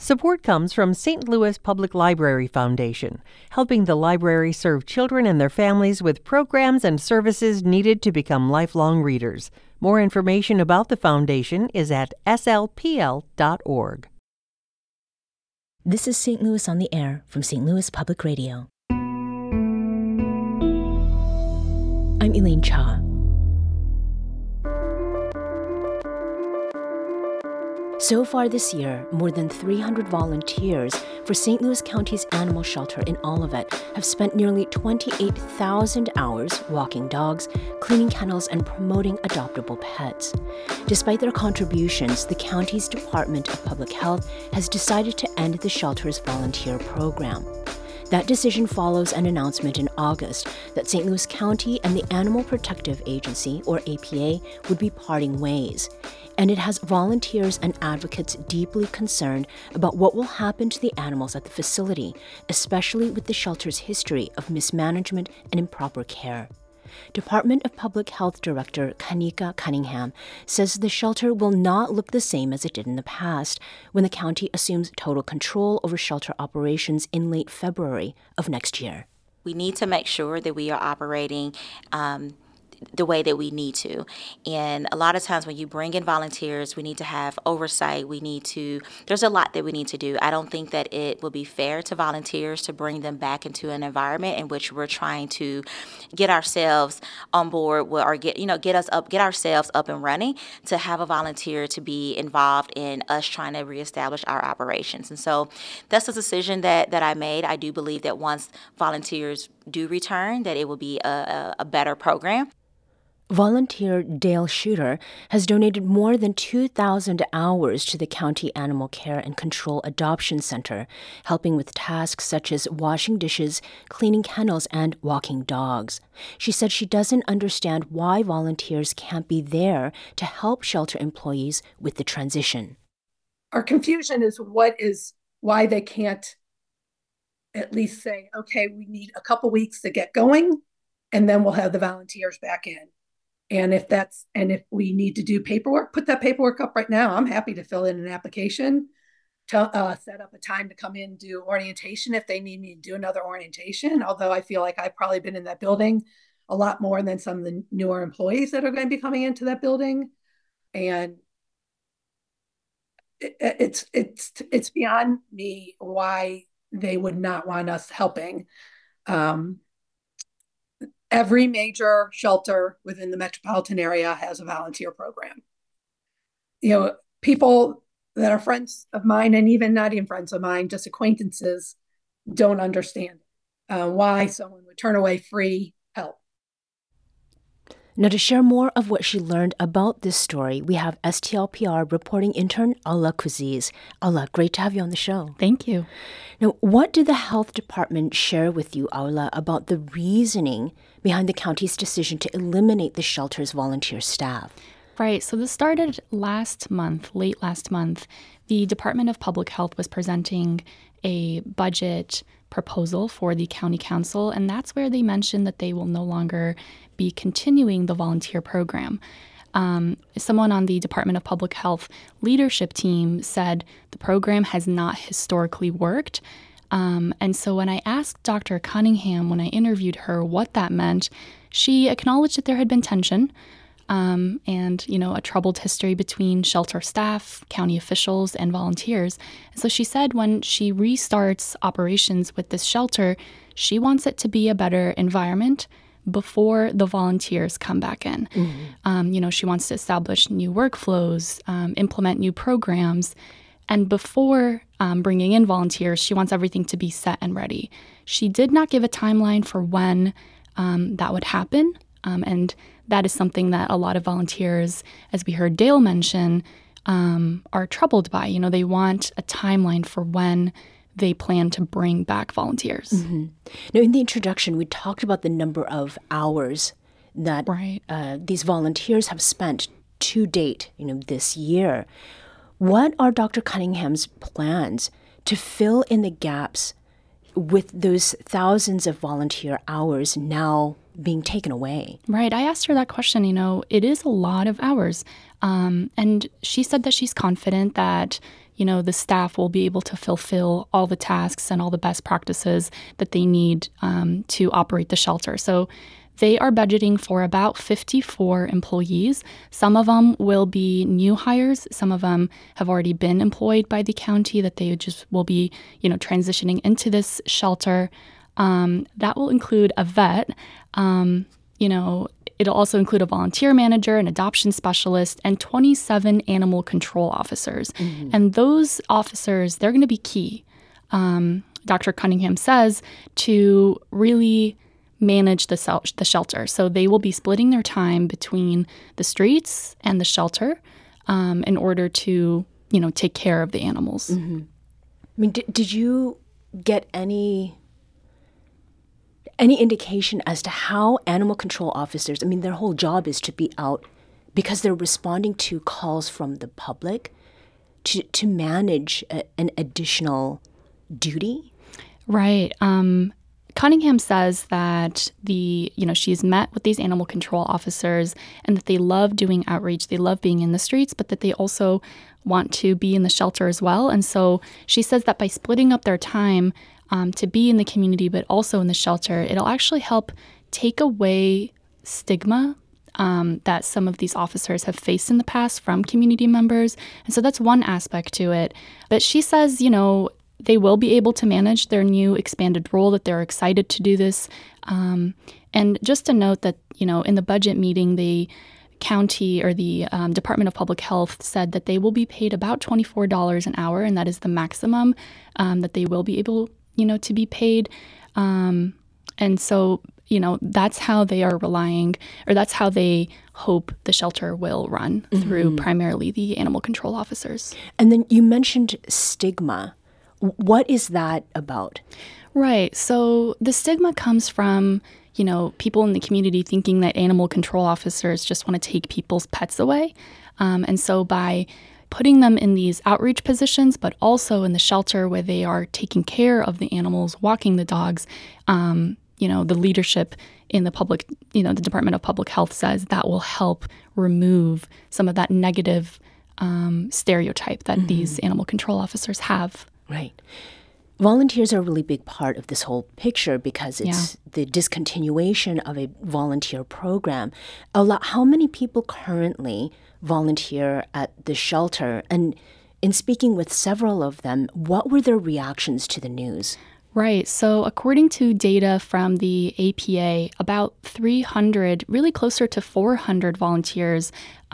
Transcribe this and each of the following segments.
Support comes from St. Louis Public Library Foundation, helping the library serve children and their families with programs and services needed to become lifelong readers. More information about the foundation is at slpl.org. This is St. Louis on the Air from St. Louis Public Radio. I'm Elaine Cha. So far this year, more than 300 volunteers for St. Louis County's animal shelter in Olivet have spent nearly 28,000 hours walking dogs, cleaning kennels, and promoting adoptable pets. Despite their contributions, the county's Department of Public Health has decided to end the shelter's volunteer program. That decision follows an announcement in August that St. Louis County and the Animal Protective Agency, or APA, would be parting ways. And it has volunteers and advocates deeply concerned about what will happen to the animals at the facility, especially with the shelter's history of mismanagement and improper care. Department of Public Health Director Kanika Cunningham says the shelter will not look the same as it did in the past when the county assumes total control over shelter operations in late February of next year. We need to make sure that we are operating the way that we need to. And a lot of times when you bring in volunteers, we need to have oversight. There's a lot that we need to do. I don't think that it will be fair to volunteers to bring them back into an environment in which we're trying to get ourselves on board or get ourselves up and running, to have a volunteer to be involved in us trying to reestablish our operations. And so that's a decision that I made. I do believe that once volunteers do return, that it will be a better program. Volunteer Dale Shooter has donated more than 2,000 hours to the County Animal Care and Control Adoption Center, helping with tasks such as washing dishes, cleaning kennels, and walking dogs. She said she doesn't understand why volunteers can't be there to help shelter employees with the transition. Our confusion is why they can't at least say, okay, we need a couple weeks to get going, and then we'll have the volunteers back in. And if we need to do paperwork, put that paperwork up right now. I'm happy to fill in an application, to set up a time to come in and do orientation if they need me to do another orientation. Although I feel like I've probably been in that building a lot more than some of the newer employees that are going to be coming into that building. And it's beyond me why they would not want us helping. Every major shelter within the metropolitan area has a volunteer program. People that are friends of mine, and even not even friends of mine, just acquaintances, don't understand why someone would turn away free help. Now, to share more of what she learned about this story, we have STLPR reporting intern Alla Kuziz. Alla, great to have you on the show. Thank you. Now, what did the health department share with you, Alla, about the reasoning behind the county's decision to eliminate the shelter's volunteer staff? Right. So this started late last month. The Department of Public Health was presenting a budget proposal for the county council, and that's where they mentioned that they will no longer be continuing the volunteer program. Someone on the Department of Public Health leadership team said the program has not historically worked. And so when I asked Dr. Cunningham, when I interviewed her, what that meant, she acknowledged that there had been tension and, a troubled history between shelter staff, county officials, and volunteers. And so she said when she restarts operations with this shelter, she wants it to be a better environment before the volunteers come back in. Mm-hmm. She wants to establish new workflows, implement new programs. And before bringing in volunteers, she wants everything to be set and ready. She did not give a timeline for when that would happen. And that is something that a lot of volunteers, as we heard Dale mention, are troubled by. They want a timeline for when they plan to bring back volunteers. Mm-hmm. Now, in the introduction, we talked about the number of hours that these volunteers have spent to date, this year. What are Dr. Cunningham's plans to fill in the gaps with those thousands of volunteer hours now being taken away? Right. I asked her that question. It is a lot of hours. And she said that she's confident that, the staff will be able to fulfill all the tasks and all the best practices that they need to operate the shelter. So they are budgeting for about 54 employees. Some of them will be new hires. Some of them have already been employed by the county that they just will be, transitioning into this shelter. That will include a vet. It'll also include a volunteer manager, an adoption specialist, and 27 animal control officers. Mm-hmm. And those officers, they're going to be key, Dr. Cunningham says, to really manage the shelter. So they will be splitting their time between the streets and the shelter in order to, take care of the animals. Mm-hmm. I mean, did you get any indication as to how animal control officers, their whole job is to be out because they're responding to calls from the public to manage an additional duty? Right. Cunningham says that she's met with these animal control officers and that they love doing outreach. They love being in the streets, but that they also want to be in the shelter as well. And so she says that by splitting up their time to be in the community, but also in the shelter, it'll actually help take away stigma that some of these officers have faced in the past from community members. And so that's one aspect to it. But she says, they will be able to manage their new expanded role, that they're excited to do this. And just to note that, in the budget meeting, the county or the Department of Public Health said that they will be paid about $24 an hour, and that is the maximum that they will be able, to be paid. And so, that's how they are relying, or that's how they hope the shelter will run, through primarily the animal control officers. And then you mentioned stigma. What is that about? Right. So the stigma comes from, people in the community thinking that animal control officers just want to take people's pets away. And so by putting them in these outreach positions, but also in the shelter where they are taking care of the animals, walking the dogs, the leadership in the public, the Department of Public Health says that will help remove some of that negative stereotype that these animal control officers have. Right. Volunteers are a really big part of this whole picture because it's the discontinuation of a volunteer program. How many people currently volunteer at the shelter? And in speaking with several of them, what were their reactions to the news? Right. So according to data from the APA, about 300, really closer to 400 volunteers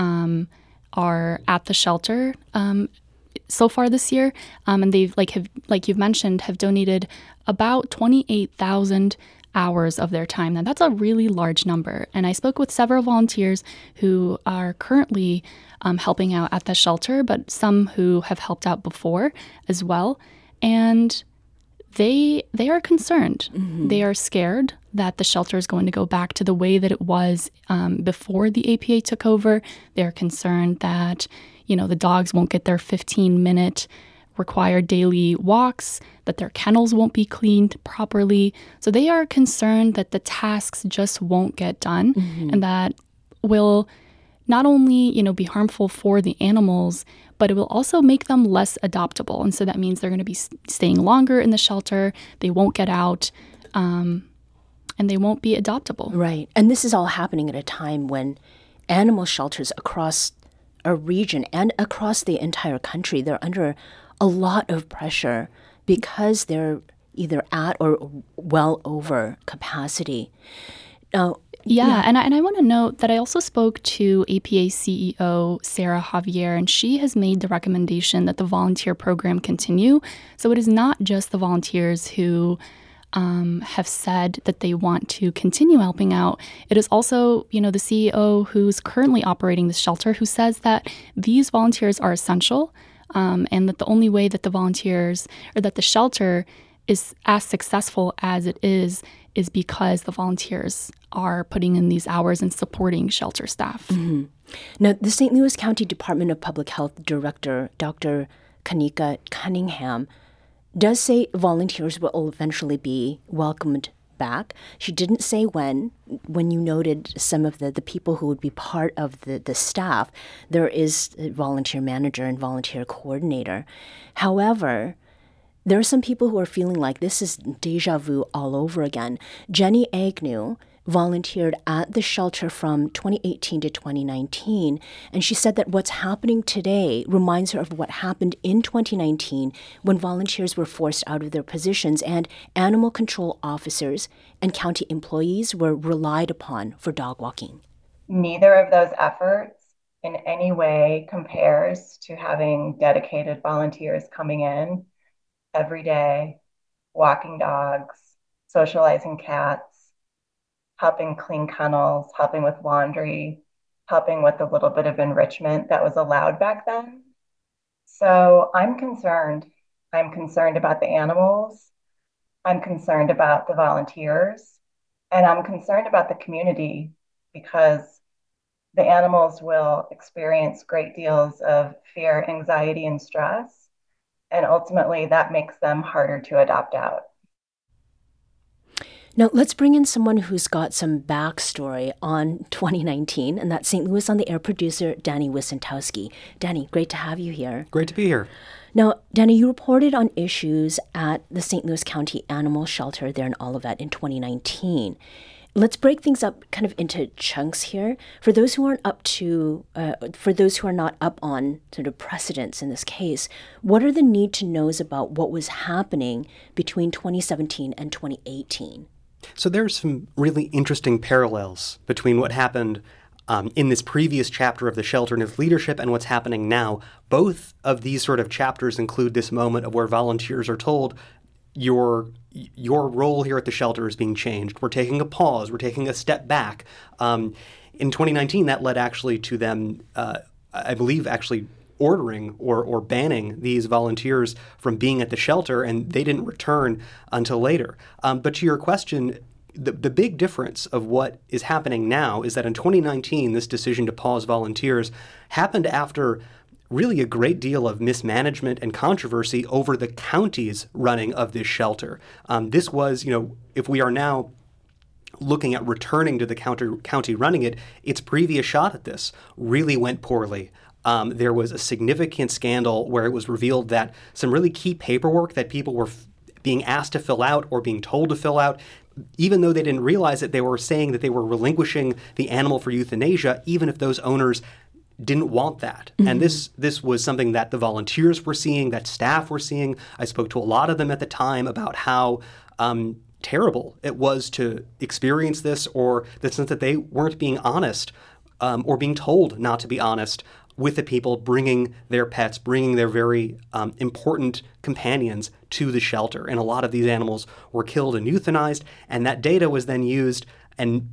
are at the shelter so far this year, and they've like you've mentioned, have donated about 28,000 hours of their time. Now that's a really large number. And I spoke with several volunteers who are currently helping out at the shelter, but some who have helped out before as well. And they are concerned. They are scared that the shelter is going to go back to the way that it was before the APA took over. They're concerned that the dogs won't get their 15-minute required daily walks, that their kennels won't be cleaned properly. So they are concerned that the tasks just won't get done, and that will not only, be harmful for the animals, but it will also make them less adoptable. And so that means they're going to be staying longer in the shelter, they won't get out, and they won't be adoptable. Right. And this is all happening at a time when animal shelters across a region and across the entire country, they're under a lot of pressure because they're either at or well over capacity. Now, and I want to note that I also spoke to APA CEO Sarah Javier, and she has made the recommendation that the volunteer program continue. So it is not just the volunteers who have said that they want to continue helping out. It is also, the CEO who's currently operating the shelter who says that these volunteers are essential, and that the only way that the volunteers or that the shelter is as successful as it is because the volunteers are putting in these hours and supporting shelter staff. Now, the St. Louis County Department of Public Health Director, Dr. Kanika Cunningham, does say volunteers will eventually be welcomed back. She didn't say when you noted some of the people who would be part of the staff. There is a volunteer manager and volunteer coordinator. However, there are some people who are feeling like this is deja vu all over again. Jenny Agnew volunteered at the shelter from 2018 to 2019, and she said that what's happening today reminds her of what happened in 2019 when volunteers were forced out of their positions and animal control officers and county employees were relied upon for dog walking. Neither of those efforts in any way compares to having dedicated volunteers coming in every day, walking dogs, socializing cats, helping clean kennels, helping with laundry, helping with a little bit of enrichment that was allowed back then. So I'm concerned. I'm concerned about the animals. I'm concerned about the volunteers. And I'm concerned about the community because the animals will experience great deals of fear, anxiety, and stress. And ultimately, that makes them harder to adopt out. Now, let's bring in someone who's got some backstory on 2019, and that's St. Louis on the Air producer, Danny Wicentowski. Danny, great to have you here. Great to be here. Now, Danny, you reported on issues at the St. Louis County Animal Shelter there in Olivet in 2019. Let's break things up kind of into chunks here. For those who are not up on sort of precedents in this case, what are the need to knows about what was happening between 2017 and 2018? So there's some really interesting parallels between what happened in this previous chapter of the shelter and its leadership and what's happening now. Both of these sort of chapters include this moment of where volunteers are told, your role here at the shelter is being changed. We're taking a pause. We're taking a step back. In 2019, that led actually to them, I believe, actually ordering or banning these volunteers from being at the shelter, and they didn't return until later. But to your question, the big difference of what is happening now is that in 2019, this decision to pause volunteers happened after really a great deal of mismanagement and controversy over the county's running of this shelter. This was, if we are now looking at returning to the county running it, its previous shot at this really went poorly. There was a significant scandal where it was revealed that some really key paperwork that people were being asked to fill out or being told to fill out, even though they didn't realize it, they were saying that they were relinquishing the animal for euthanasia, even if those owners didn't want that. Mm-hmm. And this was something that the volunteers were seeing, that staff were seeing. I spoke to a lot of them at the time about how terrible it was to experience this, or the sense that they weren't being honest or being told not to be honest with the people bringing their pets, bringing their very important companions to the shelter. And a lot of these animals were killed and euthanized, and that data was then used and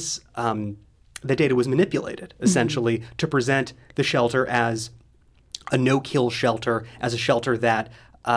the data was manipulated, essentially, mm-hmm. to present the shelter as a no-kill shelter, as a shelter that,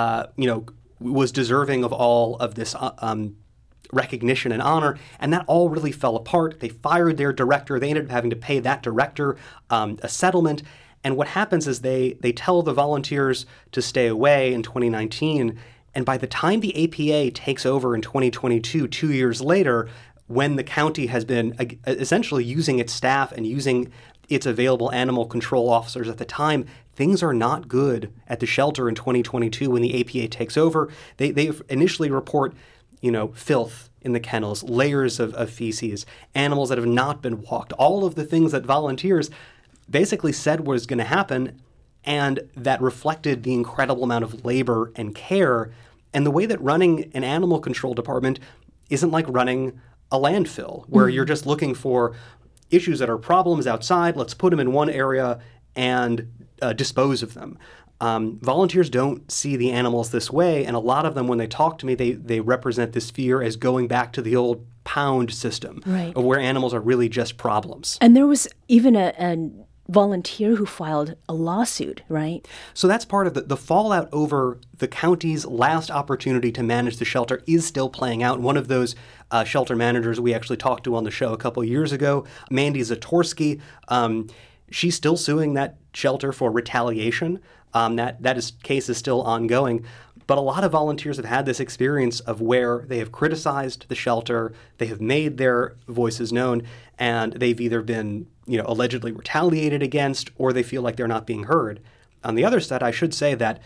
was deserving of all of this recognition and honor, and that all really fell apart. They fired their director. They ended up having to pay that director a settlement. And what happens is they tell the volunteers to stay away in 2019, and by the time the APA takes over in 2022, 2 years later, when the county has been essentially using its staff and using its available animal control officers at the time, things are not good at the shelter in 2022 when the APA takes over. They initially report, filth in the kennels, layers of feces, animals that have not been walked, all of the things that volunteers basically said was going to happen, and that reflected the incredible amount of labor and care, and the way that running an animal control department isn't like running a landfill where you're just looking for issues that are problems outside. Let's put them in one area and dispose of them. Volunteers don't see the animals this way, and a lot of them, when they talk to me, they represent this fear as going back to the old pound system, right, of where animals are really just problems. And there was even a volunteer who filed a lawsuit, right? So that's part of the fallout over the county's last opportunity to manage the shelter is still playing out. One of those shelter managers we actually talked to on the show a couple years ago, Mandy Zatorsky, she's still suing that shelter for retaliation. That case is still ongoing. But a lot of volunteers have had this experience of where they have criticized the shelter, they have made their voices known, and they've either been, allegedly retaliated against, or they feel like they're not being heard. On the other side, I should say that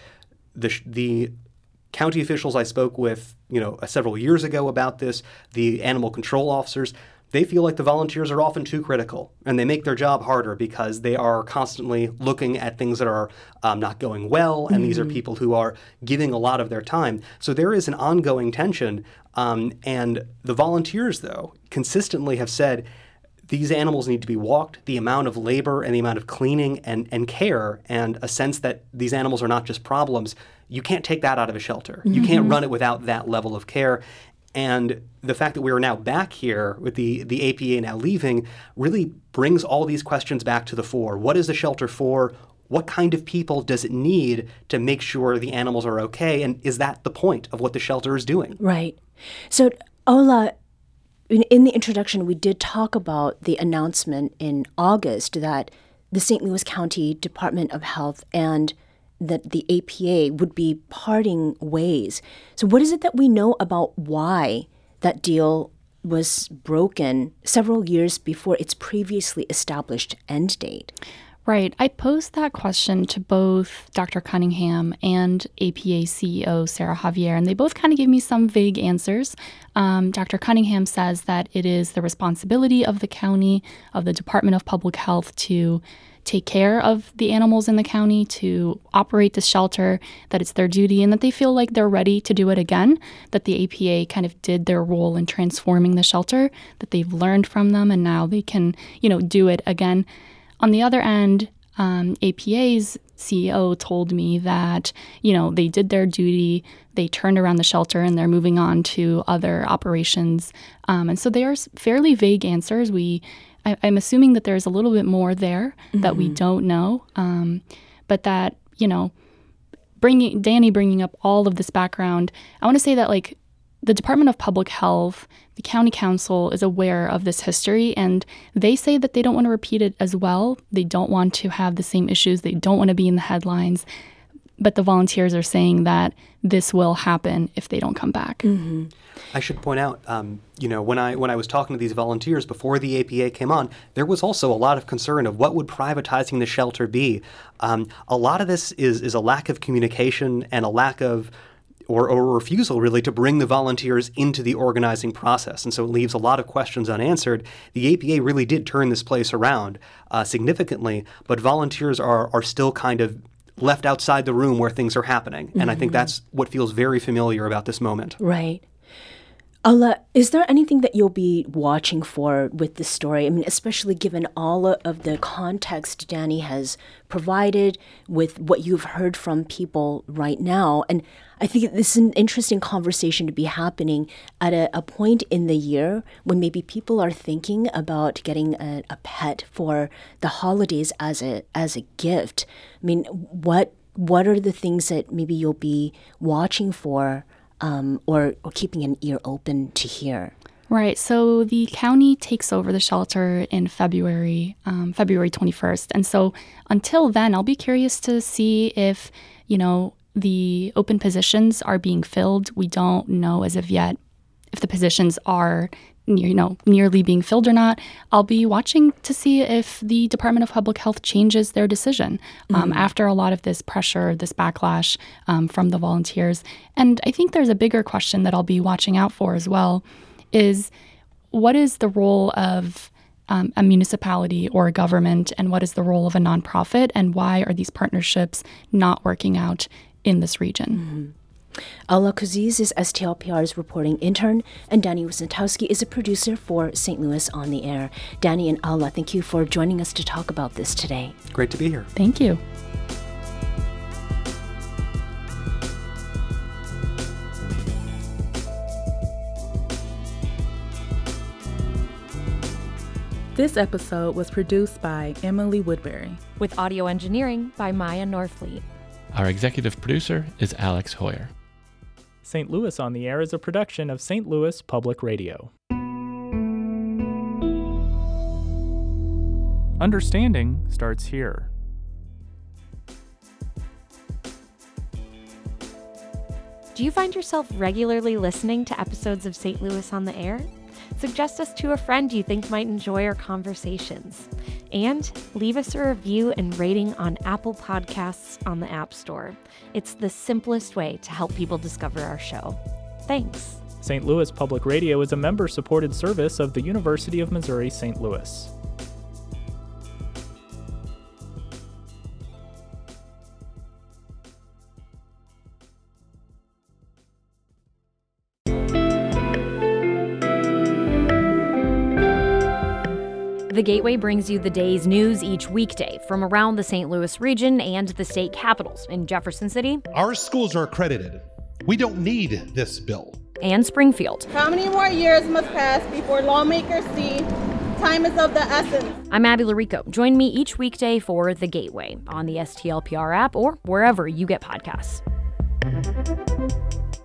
the county officials I spoke with, several years ago about this, the animal control officers, they feel like the volunteers are often too critical, and they make their job harder because they are constantly looking at things that are not going well, and these are people who are giving a lot of their time. So there is an ongoing tension, and the volunteers, though, consistently have said these animals need to be walked. The amount of labor and the amount of cleaning and care and a sense that these animals are not just problems, you can't take that out of a shelter. You can't run it without that level of care. And the fact that we are now back here with the APA now leaving really brings all these questions back to the fore. What is the shelter for? What kind of people does it need to make sure the animals are okay? And is that the point of what the shelter is doing? Right. So, Ola, in the introduction, we did talk about the announcement in August that the St. Louis County Department of Health and that the APA would be parting ways. So what is it that we know about why that deal was broken several years before its previously established end date? Right. I posed that question to both Dr. Cunningham and APA CEO Sarah Javier, and they both kind of gave me some vague answers. Dr. Cunningham says that it is the responsibility of the county, of the Department of Public Health, to take care of the animals in the county, to operate the shelter, that it's their duty, and that they feel like they're ready to do it again, that the APA kind of did their role in transforming the shelter, that they've learned from them, and now they can, do it again. On the other end, APA's CEO told me that, they did their duty, they turned around the shelter, and they're moving on to other operations. And so they are fairly vague answers. I'm assuming that there's a little bit more there that we don't know, but that, bringing up all of this background, I want to say that, the Department of Public Health, the county council is aware of this history, and they say that they don't want to repeat it as well. They don't want to have the same issues. They don't want to be in the headlines. But the volunteers are saying that this will happen if they don't come back. I should point out, when I was talking to these volunteers before the APA came on, there was also a lot of concern of what would privatizing the shelter be. A lot of this is a lack of communication and a lack of or a refusal, really, to bring the volunteers into the organizing process. And so it leaves a lot of questions unanswered. The APA really did turn this place around significantly, but volunteers are still kind of left outside the room where things are happening. And I think that's what feels very familiar about this moment. Right. Ola, is there anything that you'll be watching for with this story? I mean, especially given all of the context Danny has provided with what you've heard from people right now. And I think this is an interesting conversation to be happening at a point in the year when maybe people are thinking about getting a pet for the holidays as a gift. I mean, what are the things that maybe you'll be watching for or keeping an ear open to hear? Right. So the county takes over the shelter in February 21st. And so until then, I'll be curious to see if, the open positions are being filled. We don't know as of yet if the positions are nearly being filled or not. I'll be watching to see if the Department of Public Health changes their decision after a lot of this pressure, this backlash from the volunteers. And I think there's a bigger question that I'll be watching out for as well, is what is the role of a municipality or a government, and what is the role of a nonprofit, and why are these partnerships not working out in this region? Ola Kuziz is STLPR's reporting intern, and Danny Rosentowski is a producer for St. Louis on the Air. Danny and Ola, thank you for joining us to talk about this today. Great to be here. Thank you. This episode was produced by Emily Woodbury, with audio engineering by Maya Norfleet. Our executive producer is Alex Hoyer. St. Louis on the Air is a production of St. Louis Public Radio. Understanding starts here. Do you find yourself regularly listening to episodes of St. Louis on the Air? Suggest us to a friend you think might enjoy our conversations. And leave us a review and rating on Apple Podcasts on the App Store. It's the simplest way to help people discover our show. Thanks. St. Louis Public Radio is a member-supported service of the University of Missouri St. Louis. The Gateway brings you the day's news each weekday from around the St. Louis region and the state capitals in Jefferson City. Our schools are accredited. We don't need this bill. And Springfield. How many more years must pass before lawmakers see time is of the essence? I'm Abby Larico. Join me each weekday for The Gateway on the STLPR app or wherever you get podcasts.